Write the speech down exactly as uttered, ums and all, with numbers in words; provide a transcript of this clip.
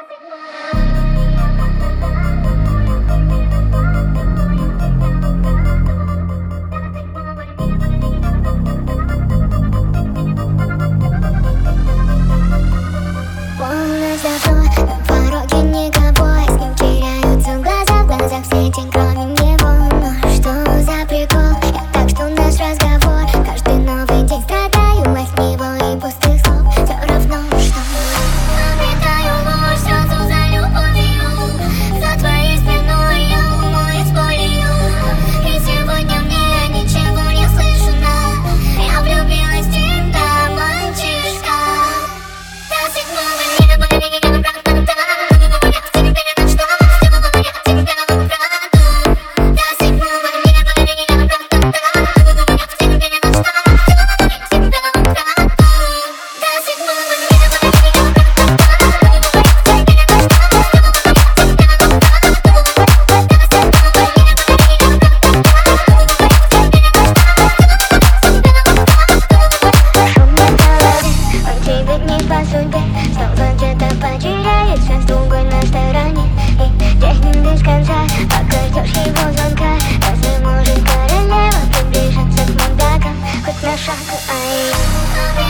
Снова где-то потеряет связь, другой на стороне. И тянем без конца, пока ждешь его звонка. Разве может королева приближаться к мудакам хоть на шаг? Ай.